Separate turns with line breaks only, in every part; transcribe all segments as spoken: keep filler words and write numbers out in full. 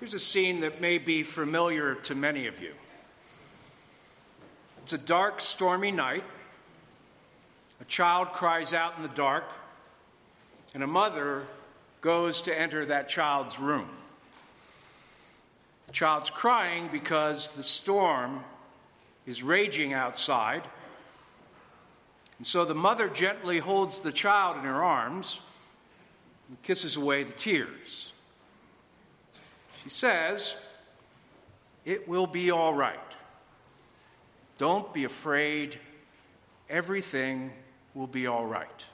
Here's a scene that may be familiar to many of you. It's a dark, stormy night. A child cries out in the dark, and a mother goes to enter that child's room. The child's crying because the storm is raging outside, and so the mother gently holds the child in her arms and kisses away the tears. She says, "It will be all right. Don't be afraid. Everything will be all right."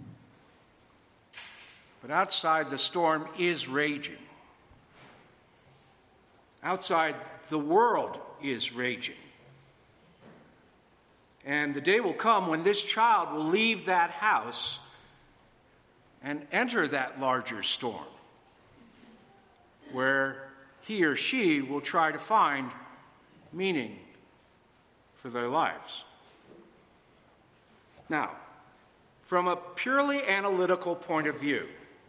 But outside, the storm is raging. Outside, the world is raging. And the day will come when this child will leave that house and enter that larger storm, where he or she will try to find meaning for their lives. Now, from a purely analytical point of view,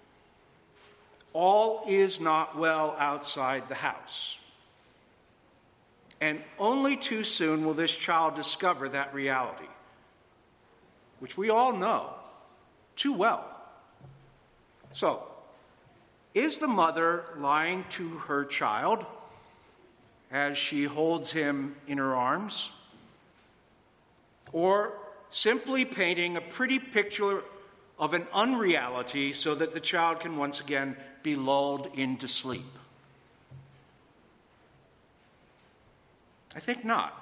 all is not well outside the house. And only too soon will this child discover that reality, which we all know too well. So, is the mother lying to her child as she holds him in her arms? Or simply painting a pretty picture of an unreality so that the child can once again be lulled into sleep? I think not.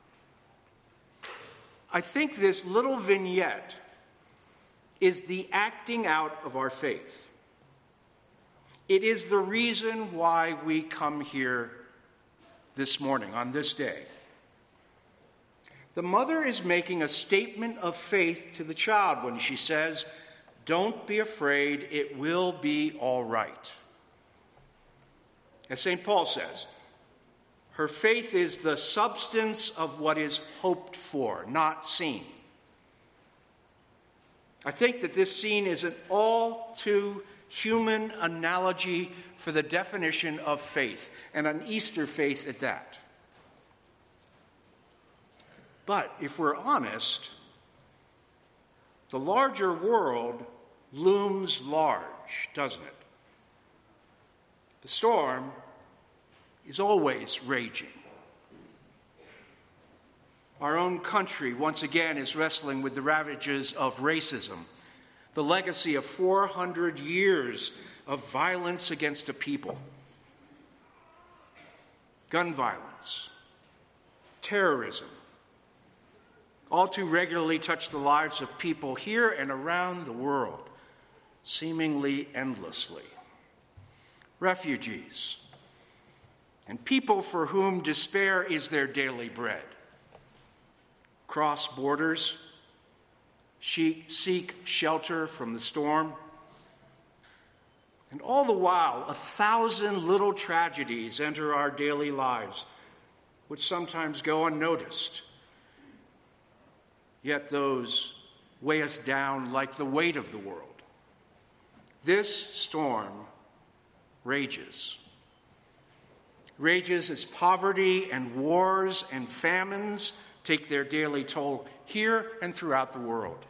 I think this little vignette is the acting out of our faith. It is the reason why we come here this morning, on this day. The mother is making a statement of faith to the child when she says, "Don't be afraid, it will be all right." As Saint Paul says, her faith is the substance of what is hoped for, not seen. I think that this scene is an all too human analogy for the definition of faith, and an Easter faith at that. But if we're honest, the larger world looms large, doesn't it? The storm is always raging. Our own country, once again, is wrestling with the ravages of racism, the legacy of four hundred years of violence against a people. Gun violence, terrorism, all too regularly touch the lives of people here and around the world, seemingly endlessly. Refugees, and people for whom despair is their daily bread, cross borders, seek shelter from the storm, and all the while, a thousand little tragedies enter our daily lives, which sometimes go unnoticed. Yet those weigh us down like the weight of the world. This storm rages. Rages as poverty and wars and famines take their daily toll here and throughout the world.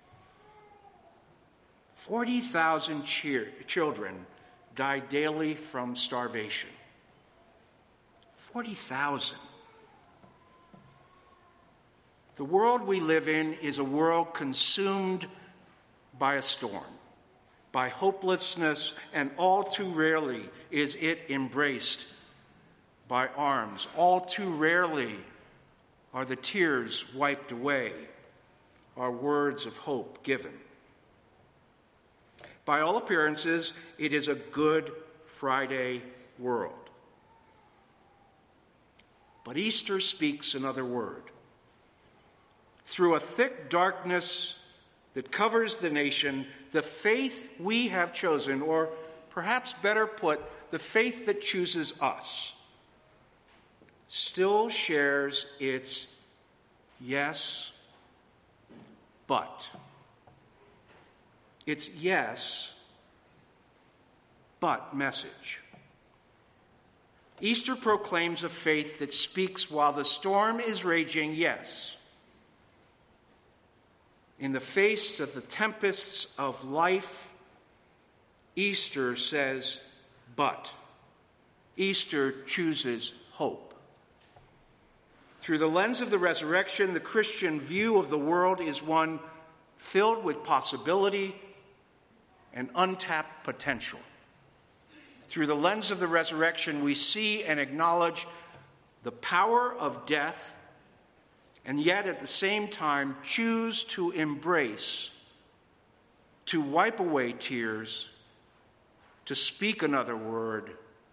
forty thousand cheer- children die daily from starvation. forty thousand. The world we live in is a world consumed by a storm, by hopelessness, and all too rarely is it embraced by arms. All too rarely are the tears wiped away, are words of hope given. By all appearances, it is a Good Friday world. But Easter speaks another word. Through a thick darkness that covers the nation, the faith we have chosen, or perhaps better put, the faith that chooses us, still shares its yes, but. It's yes, but message. Easter proclaims a faith that speaks while the storm is raging, yes. In the face of the tempests of life, Easter says, but. Easter chooses hope. Through the lens of the resurrection, the Christian view of the world is one filled with possibility and untapped potential. Through the lens of the resurrection, we see and acknowledge the power of death, and yet at the same time choose to embrace, to wipe away tears, to speak another word,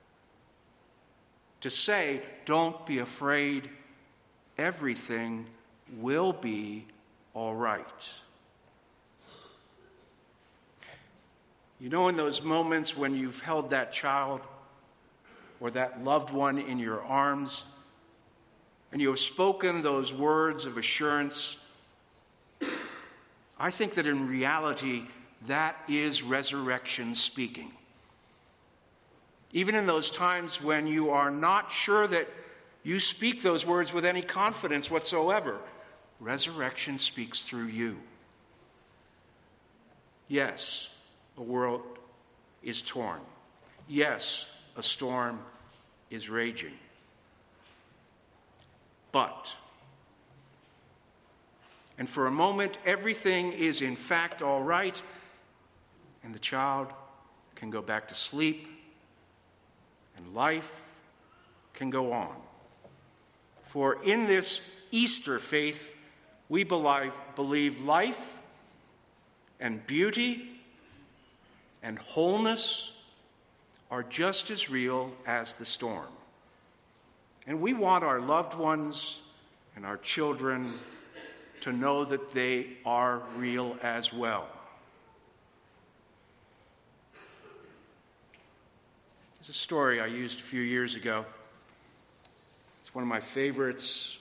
to say, don't be afraid, everything will be all right. You know, in those moments when you've held that child or that loved one in your arms, and you have spoken those words of assurance, I think that in reality, that is resurrection speaking. Even in those times when you are not sure that you speak those words with any confidence whatsoever, resurrection speaks through you. Yes, a world is torn. Yes, a storm is raging. But, and for a moment, everything is in fact all right, and the child can go back to sleep, and life can go on. For in this Easter faith, we believe, believe life and beauty and wholeness are just as real as the storm. And we want our loved ones and our children to know that they are real as well. There's a story I used a few years ago. It's one of my favorites.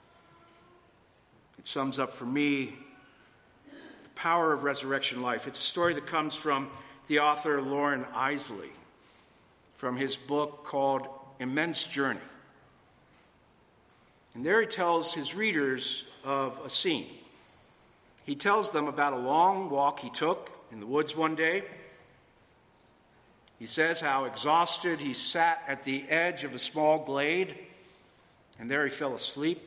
It sums up for me the power of resurrection life. It's a story that comes from the author Loren Eiseley, from his book called Immense Journey. And there he tells his readers of a scene. He tells them about a long walk he took in the woods one day. He says how exhausted he sat at the edge of a small glade, and there he fell asleep.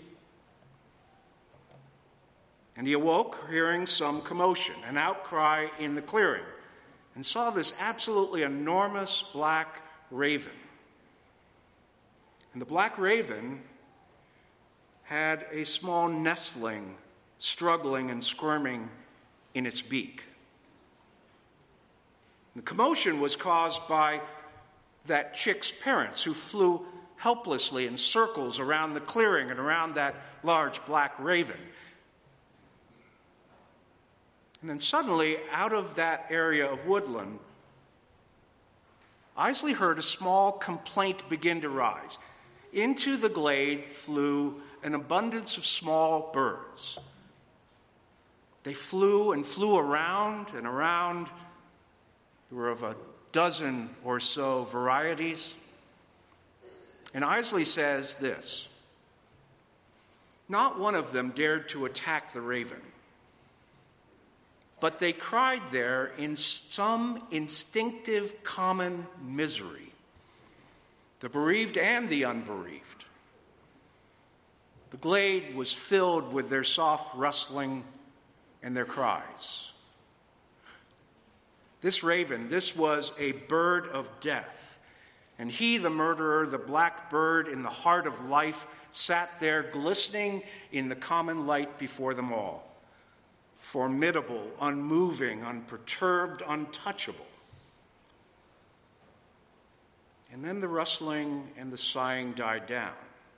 And he awoke hearing some commotion, an outcry in the clearing, and saw this absolutely enormous black raven. And the black raven had a small nestling struggling and squirming in its beak. The commotion was caused by that chick's parents, who flew helplessly in circles around the clearing and around that large black raven. And then suddenly, out of that area of woodland, Eiseley heard a small complaint begin to rise. Into the glade flew an abundance of small birds. They flew and flew around and around. There were of a dozen or so varieties. And Eiseley says this: not one of them dared to attack the raven, but they cried there in some instinctive common misery, the bereaved and the unbereaved. The glade was filled with their soft rustling and their cries. This raven, this was a bird of death, and he, the murderer, the black bird in the heart of life, sat there glistening in the common light before them all, formidable, unmoving, unperturbed, untouchable. And then the rustling and the sighing died down.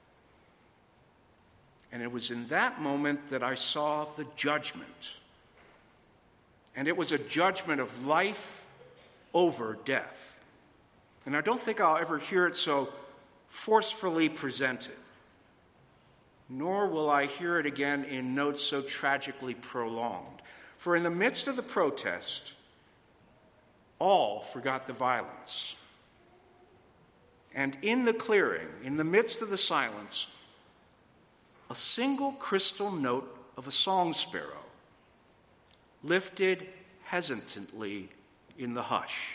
And it was in that moment that I saw the judgment. And it was a judgment of life over death. And I don't think I'll ever hear it so forcefully presented, nor will I hear it again in notes so tragically prolonged. For in the midst of the protest, all forgot the violence. And in the clearing, in the midst of the silence, a single crystal note of a song sparrow lifted hesitantly in the hush.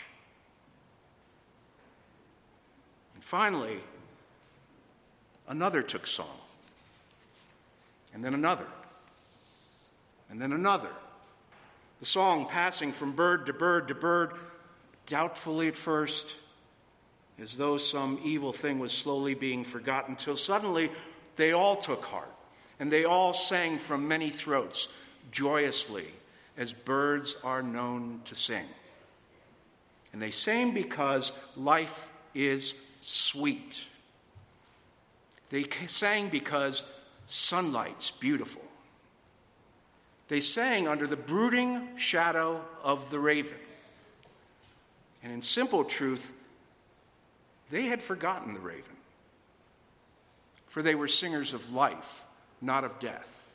And finally, another took song, and then another, and then another. The song passing from bird to bird to bird, doubtfully at first, as though some evil thing was slowly being forgotten, till suddenly they all took heart, and they all sang from many throats, joyously, as birds are known to sing. And they sang because life is sweet. They sang because sunlight's beautiful. They sang under the brooding shadow of the raven. And in simple truth, they had forgotten the raven, for they were singers of life, not of death.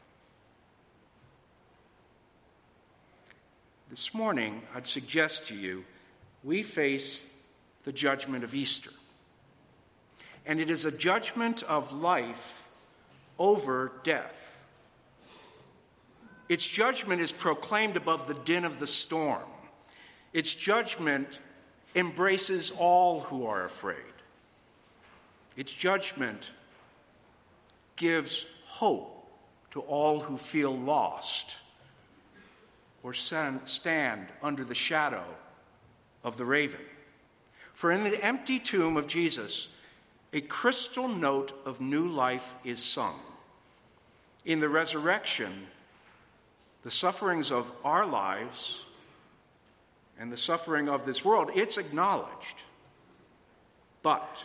This morning, I'd suggest to you, we face the judgment of Easter. And it is a judgment of life over death. Its judgment is proclaimed above the din of the storm. Its judgment embraces all who are afraid. Its judgment gives hope to all who feel lost or stand under the shadow of the raven. For in the empty tomb of Jesus, a crystal note of new life is sung. In the resurrection, the sufferings of our lives and the suffering of this world, it's acknowledged. But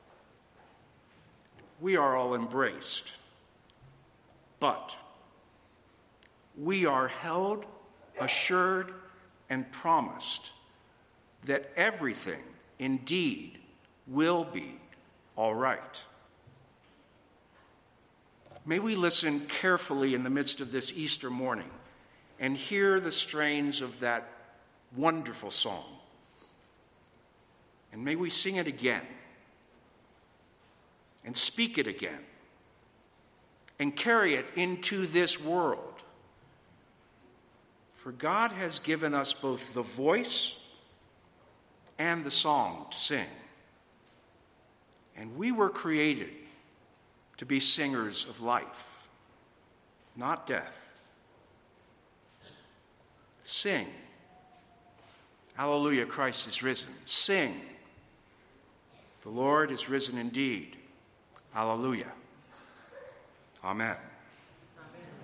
we are all embraced. But we are held, assured, and promised that everything indeed will be all right. May we listen carefully in the midst of this Easter morning and hear the strains of that wonderful song. And may we sing it again and speak it again and carry it into this world. For God has given us both the voice and the song to sing. And we were created to be singers of life, not death. Sing. Hallelujah, Christ is risen. Sing. The Lord is risen indeed. Hallelujah. Amen.